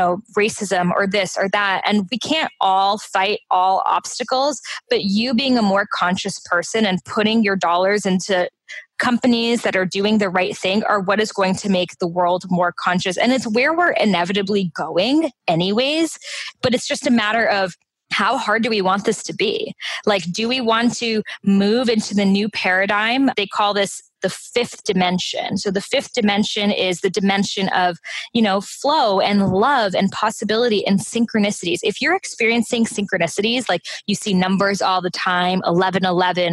racism or this or that. And we can't all fight all obstacles, but you being a more conscious person and putting your dollars into companies that are doing the right thing are what is going to make the world more conscious. And it's where we're inevitably going anyways, but it's just a matter of how hard do we want this to be? Like, do we want to move into the new paradigm? They call this the fifth dimension. So the fifth dimension is the dimension of, flow and love and possibility and synchronicities. If you're experiencing synchronicities, like you see numbers all the time, 1111,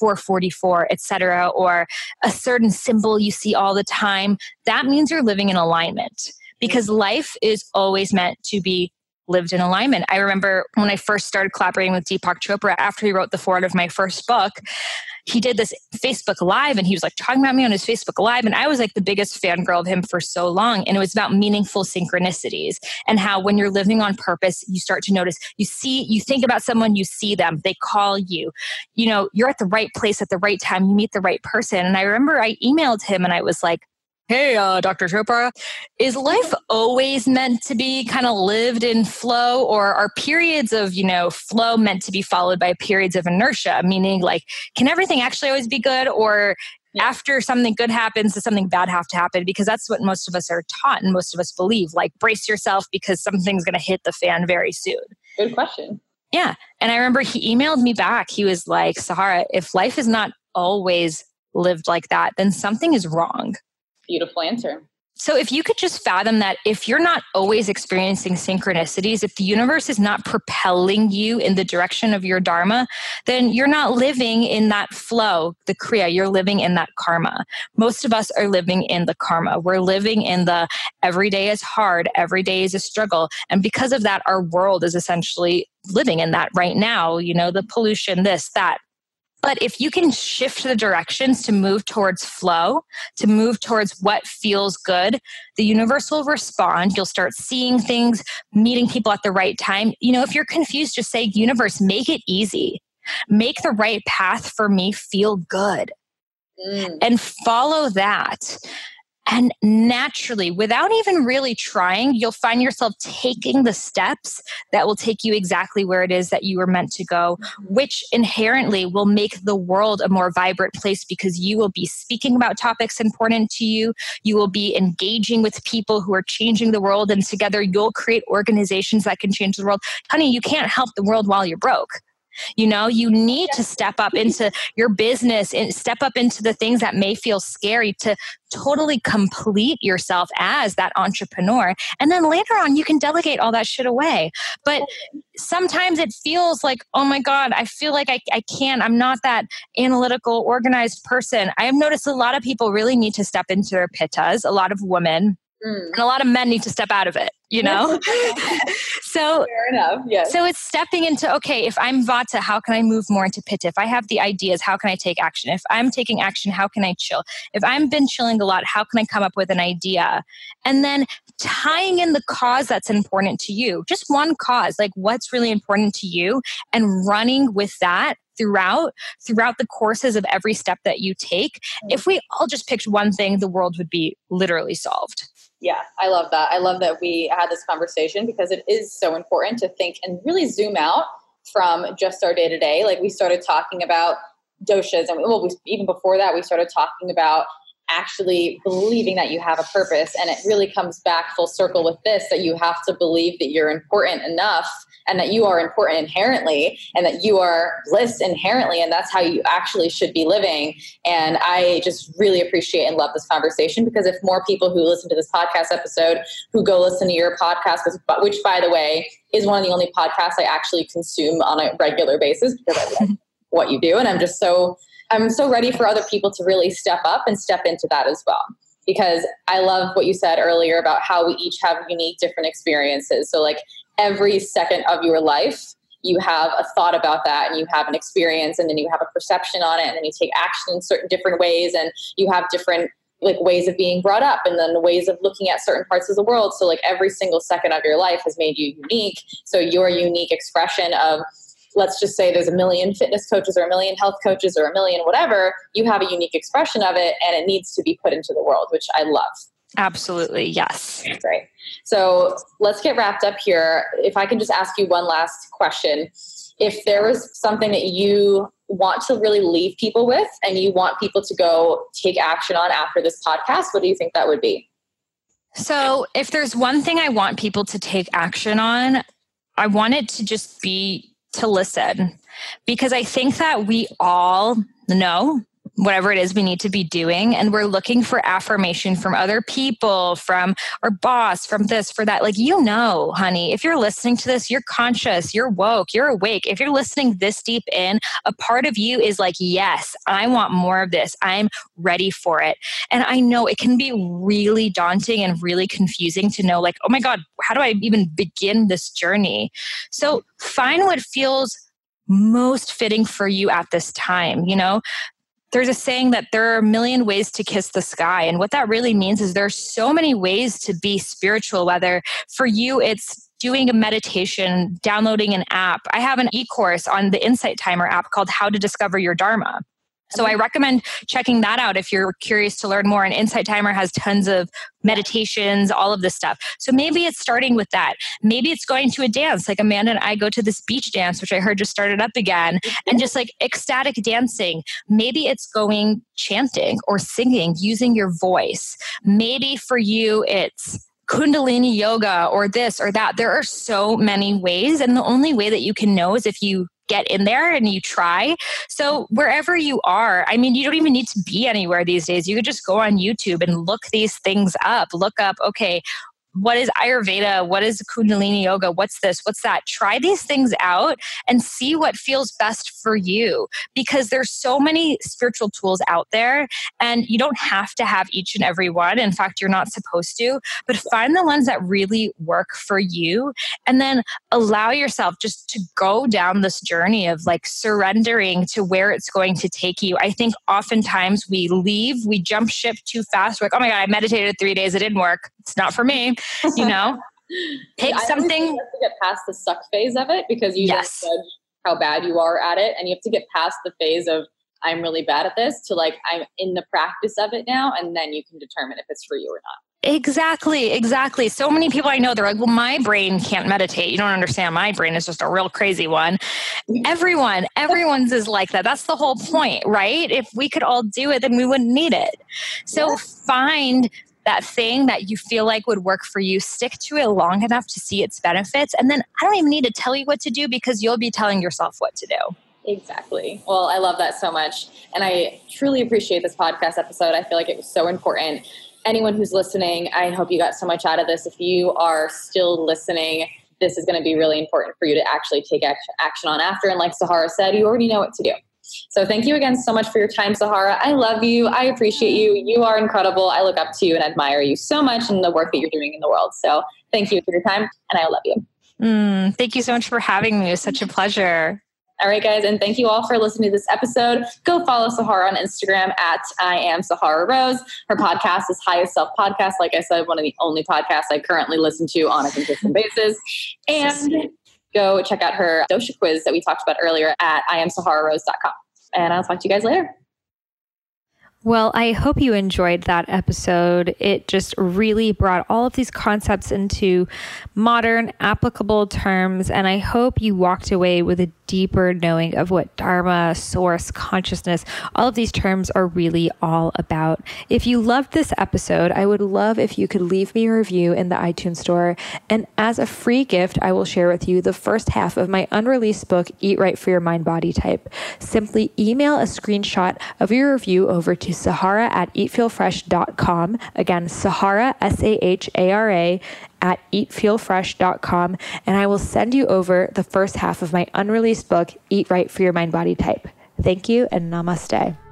444, etc., or a certain symbol you see all the time, that means you're living in alignment, because life is always meant to be lived in alignment. I remember when I first started collaborating with Deepak Chopra, after he wrote the foreword of my first book, he did this Facebook Live and he was like talking about me on his Facebook Live. And I was like the biggest fangirl of him for so long. And it was about meaningful synchronicities and how when you're living on purpose, you start to notice, you think about someone, you see them, they call you, you're at the right place at the right time, you meet the right person. And I remember I emailed him and I was like, hey, Dr. Chopra, is life always meant to be kind of lived in flow, or are periods of, flow meant to be followed by periods of inertia? Meaning like, can everything actually always be good? Or after something good happens, does something bad have to happen? Because that's what most of us are taught and most of us believe, like brace yourself because something's going to hit the fan very soon. Good question. Yeah. And I remember he emailed me back. He was like, Sahara, if life is not always lived like that, then something is wrong. Beautiful answer. So if you could just fathom that if you're not always experiencing synchronicities, if the universe is not propelling you in the direction of your dharma, then you're not living in that flow, the kriya, you're living in that karma. Most of us are living in the karma. We're living in the every day is hard, every day is a struggle. And because of that, our world is essentially living in that right now, the pollution, this, that. But if you can shift the directions to move towards flow, to move towards what feels good, the universe will respond. You'll start seeing things, meeting people at the right time. If you're confused, just say, universe, make it easy. Make the right path for me feel good. And follow that. And naturally, without even really trying, you'll find yourself taking the steps that will take you exactly where it is that you were meant to go, which inherently will make the world a more vibrant place because you will be speaking about topics important to you. You will be engaging with people who are changing the world, and together you'll create organizations that can change the world. Honey, you can't help the world while you're broke. You need to step up into your business and step up into the things that may feel scary to totally complete yourself as that entrepreneur. And then later on, you can delegate all that shit away. But sometimes it feels like, oh my God, I feel like I can't, I'm not that analytical, organized person. I have noticed a lot of people really need to step into their pittas, a lot of women. And a lot of men need to step out of it, So fair enough. Yes. So it's stepping into, okay, if I'm Vata, how can I move more into Pitta? If I have the ideas, how can I take action? If I'm taking action, how can I chill? If I've been chilling a lot, how can I come up with an idea? And then tying in the cause that's important to you, just one cause, like what's really important to you, and running with that throughout the courses of every step that you take. If we all just picked one thing, the world would be literally solved. Yeah, I love that. I love that we had this conversation because it is so important to think and really zoom out from just our day to day. Like we started talking about doshas, and even before that, we started talking about actually believing that you have a purpose. And it really comes back full circle with this, that you have to believe that you're important enough and that you are important inherently and that you are bliss inherently. And that's how you actually should be living. And I just really appreciate and love this conversation, because if more people who listen to this podcast episode, who go listen to your podcast, which by the way, is one of the only podcasts I actually consume on a regular basis because I love what you do. And I'm so ready for other people to really step up and step into that as well. Because I love what you said earlier about how we each have unique, different experiences. So like every second of your life, you have a thought about that and you have an experience, and then you have a perception on it, and then you take action in certain different ways, and you have different like ways of being brought up and then ways of looking at certain parts of the world. So like every single second of your life has made you unique. So your unique expression of, let's just say there's 1 million fitness coaches or 1 million health coaches or 1 million whatever, you have a unique expression of it, and it needs to be put into the world, which I love. Absolutely. Yes. Great. So let's get wrapped up here. If I can just ask you one last question. If there was something that you want to really leave people with and you want people to go take action on after this podcast, what do you think that would be? So if there's one thing I want people to take action on, I want it to just be to listen, because I think that we all know whatever it is we need to be doing. And we're looking for affirmation from other people, from our boss, from this, for that. Like, honey, if you're listening to this, you're conscious, you're woke, you're awake. If you're listening this deep in, a part of you is like, yes, I want more of this. I'm ready for it. And I know it can be really daunting and really confusing to know, like, oh my God, how do I even begin this journey? So find what feels most fitting for you at this time. There's a saying that there are a million ways to kiss the sky. And what that really means is there's so many ways to be spiritual, whether for you it's doing a meditation, downloading an app. I have an e-course on the Insight Timer app called How to Discover Your Dharma. So I recommend checking that out if you're curious to learn more. And Insight Timer has tons of meditations, all of this stuff. So maybe it's starting with that. Maybe it's going to a dance. Like Amanda and I go to this beach dance, which I heard just started up again, and just like ecstatic dancing. Maybe it's going chanting or singing, using your voice. Maybe for you, it's Kundalini yoga or this or that. There are so many ways. And the only way that you can know is if you get in there and you try. So wherever you are, you don't even need to be anywhere these days. You could just go on YouTube and look these things up. Look up, okay, what is Ayurveda? What is Kundalini yoga? What's this? What's that? Try these things out and see what feels best for you, because there's so many spiritual tools out there and you don't have to have each and every one. In fact, you're not supposed to, but find the ones that really work for you and then allow yourself just to go down this journey of like surrendering to where it's going to take you. I think oftentimes we jump ship too fast. We're like, oh my God, I meditated 3 days. It didn't work. It's not for me. Pick something. You have to get past the suck phase of it, because you don't judge how bad you are at it. And you have to get past the phase of, I'm really bad at this, to like, I'm in the practice of it now. And then you can determine if it's for you or not. Exactly. So many people I know, they're like, well, my brain can't meditate. You don't understand. My brain is just a real crazy one. Everyone's is like that. That's the whole point, right? If we could all do it, then we wouldn't need it. So find that thing that you feel like would work for you, stick to it long enough to see its benefits. And then I don't even need to tell you what to do, because you'll be telling yourself what to do. Exactly. Well, I love that so much. And I truly appreciate this podcast episode. I feel like it was so important. Anyone who's listening, I hope you got so much out of this. If you are still listening, this is going to be really important for you to actually take action on after. And like Sahara said, you already know what to do. So thank you again so much for your time, Sahara. I love you. I appreciate you. You are incredible. I look up to you and admire you so much in the work that you're doing in the world. So thank you for your time, and I love you. Thank you so much for having me. It was such a pleasure. All right, guys. And thank you all for listening to this episode. Go follow Sahara on Instagram at I am Sahara Rose. Her podcast is Highest Self Podcast. Like I said, one of the only podcasts I currently listen to on a consistent basis. And go check out her dosha quiz that we talked about earlier at iamsahararose.com. And I'll talk to you guys later. Well, I hope you enjoyed that episode. It just really brought all of these concepts into modern, applicable terms, and I hope you walked away with a deeper knowing of what Dharma, source, consciousness, all of these terms are really all about. If you loved this episode, I would love if you could leave me a review in the iTunes store, and as a free gift, I will share with you the first half of my unreleased book, Eat Right for Your Mind Body Type. Simply email a screenshot of your review over to Sahara at eatfeelfresh.com. Again, Sahara, Sahara, at eatfeelfresh.com, and I will send you over the first half of my unreleased book, Eat Right for Your Mind Body Type. Thank you and namaste.